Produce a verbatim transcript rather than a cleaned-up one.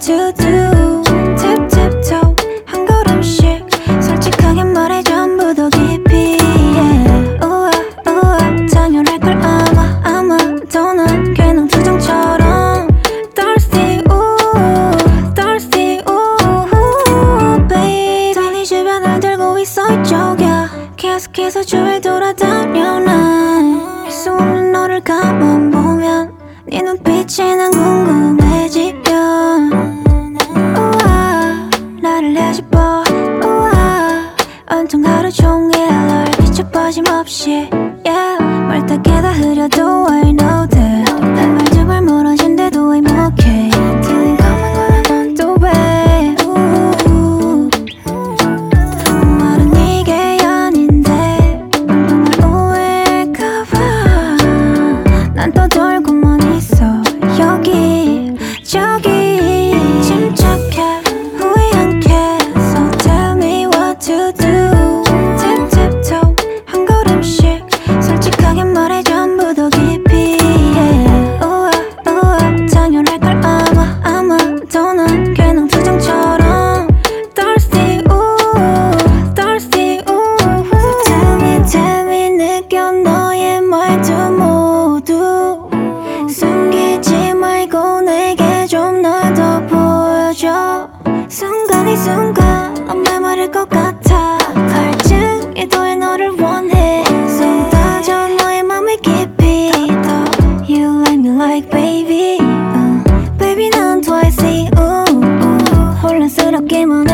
to do. Tip tip toe 한 걸음씩 솔직하게 말해 전부 더 깊이. Yeah. 우와 우와 당연할 걸 아마 아마 더는 괜한 투정처럼 thirsty ooh thirsty ooh babe. 다 네 주변을 들고 있어 이쪽이야. 계속해서 주위를 돌아다녀 난. 알 수 없는 너를 가만 보면 네 눈빛이 난 궁금해지면 우와 나를 헤집어 우와 온통 하루 종일 널 비춰 빠짐없이 yeah. 말 닿게다 흐려도 I know that 난 말 두 발 멀어진대도 I'm okay. Feeling coming when I'm on the way. Ooh. 말은 이게 아닌데 정말 오해할까봐 난 떠돌고만 있어 여기 저기 침착해 후회 않게. So tell me what to do. Tip tip toe 한 걸음씩 솔직하게 말해 전부 더 깊이. Yeah. 우와 우와 당연할 걸 아마 아마 더는 괜한 투정처럼 thirsty ooh thirsty ooh. So tell me tell me 느껴 너의 말투 모두 숨기지 말고 내게 좀 널 더 보여줘. 순간 이 순간 엄마 말일 것 같아. 갈증이 더해 너를 원해. 쏟아져 너의 맘을 깊이 더. You like me like baby uh, baby 난 twice uh, uh, 혼란스럽게만